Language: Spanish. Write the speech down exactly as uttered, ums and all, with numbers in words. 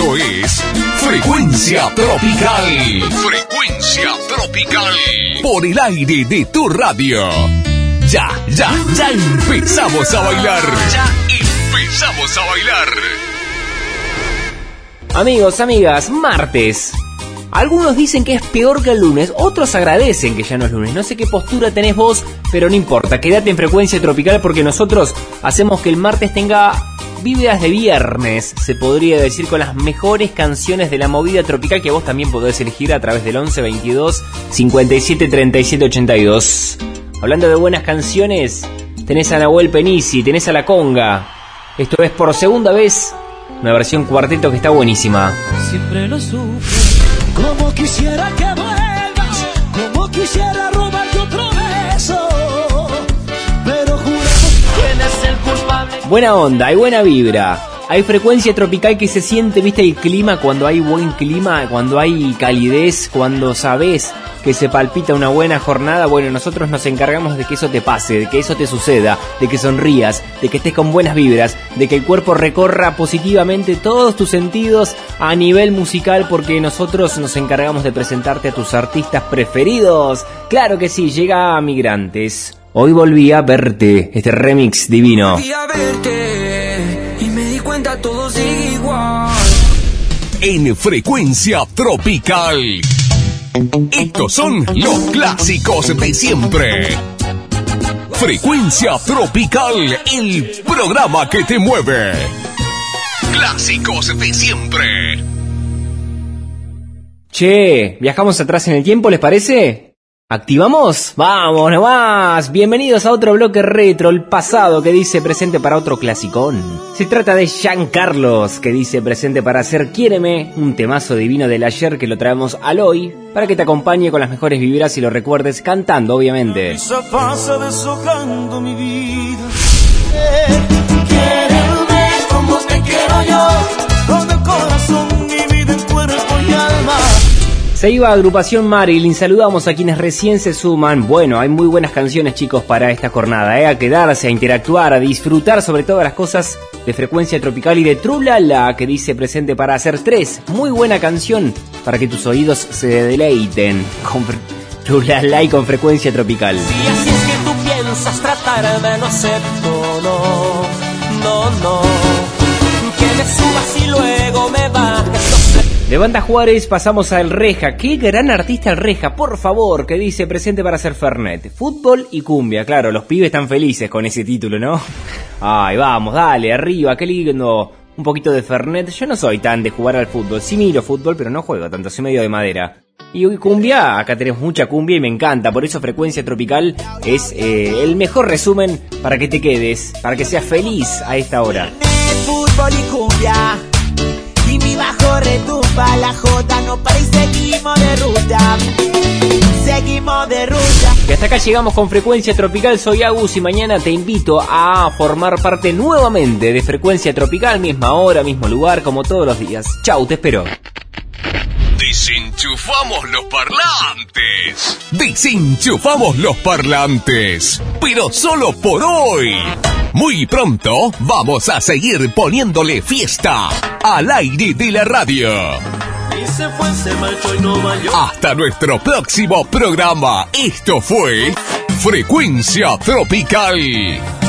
Esto es Frecuencia Tropical. Frecuencia Tropical. Por el aire de tu radio. Ya, ya, ya empezamos a bailar. Ya empezamos a bailar. Amigos, amigas, martes. Algunos dicen que es peor que el lunes, otros agradecen que ya no es lunes. No sé qué postura tenés vos, pero no importa. Quédate en Frecuencia Tropical porque nosotros hacemos que el martes tenga víveras de viernes, se podría decir, con las mejores canciones de la movida tropical que vos también podés elegir a través del once veintidós cincuenta y siete treinta y siete ochenta y dos. Hablando de buenas canciones, tenés a Nahuel Penisi, tenés a La Conga. Esto es Por Segunda Vez, una versión cuarteto que está buenísima. Siempre lo supe, como quisiera que vuelvas, como quisiera robarte otro beso, pero juramos quién es el culpable. Buena onda, hay buena vibra. Hay frecuencia tropical que se siente, viste, el clima, cuando hay buen clima, cuando hay calidez, cuando sabés que se palpita una buena jornada. Bueno, nosotros nos encargamos de que eso te pase, de que eso te suceda, de que sonrías, de que estés con buenas vibras, de que el cuerpo recorra positivamente todos tus sentidos a nivel musical, porque nosotros nos encargamos de presentarte a tus artistas preferidos. Claro que sí, llega Migrantes. Hoy volví a verte, este remix divino. Volví a verte y me di cuenta todo sigue igual. En Frecuencia Tropical. Estos son los clásicos de siempre. Frecuencia Tropical, el programa que te mueve. Clásicos de siempre. Che, ¿viajamos atrás en el tiempo, les parece? ¿Activamos? ¡Vamos nomás! Bienvenidos a otro bloque retro, el pasado que dice presente para otro clasicón. Se trata de Jean Carlos, que dice presente para hacer Quiéreme, un temazo divino del ayer que lo traemos al hoy, para que te acompañe con las mejores vibras y lo recuerdes cantando, obviamente. Esa pasa deshojando mi vida. Eh, quiéreme como te quiero yo, con el corazón, mi vida en cuerpo y alma. Se iba a Agrupación Marilyn, saludamos a quienes recién se suman. Bueno, hay muy buenas canciones, chicos, para esta jornada, ¿eh? A quedarse, a interactuar, a disfrutar sobre todas las cosas de Frecuencia Tropical y de Trulala, que dice presente para hacer tres. Muy buena canción para que tus oídos se deleiten con fre- Trulala y con Frecuencia Tropical. Si así es que tú piensas tratarme, no acepto, no, no, no. Que me subas y luego me bajes, no sé. De Banda Juárez pasamos a El Reja. Qué gran artista El Reja, por favor, que dice presente para hacer Fernet. Fútbol y cumbia, claro, los pibes están felices con ese título, ¿no? Ay, vamos, dale, arriba, qué lindo. Un poquito de Fernet. Yo no soy tan de jugar al fútbol, sí miro fútbol, pero no juego tanto, soy medio de madera. Y hoy cumbia, acá tenemos mucha cumbia y me encanta, por eso Frecuencia Tropical es eh, el mejor resumen para que te quedes, para que seas feliz a esta hora. Fútbol y cumbia, y mi bajo retumba, la jota no para y seguimos de ruta, seguimos de ruta. Y hasta acá llegamos con Frecuencia Tropical, soy Agus y mañana te invito a formar parte nuevamente de Frecuencia Tropical, misma hora, mismo lugar, como todos los días. Chau, te espero. Desenchufamos los parlantes. Desenchufamos los parlantes. Pero solo por hoy. Muy pronto vamos a seguir poniéndole fiesta al aire de la radio. Y se fue, se marchó y no valió. Hasta nuestro próximo programa. Esto fue Frecuencia Tropical.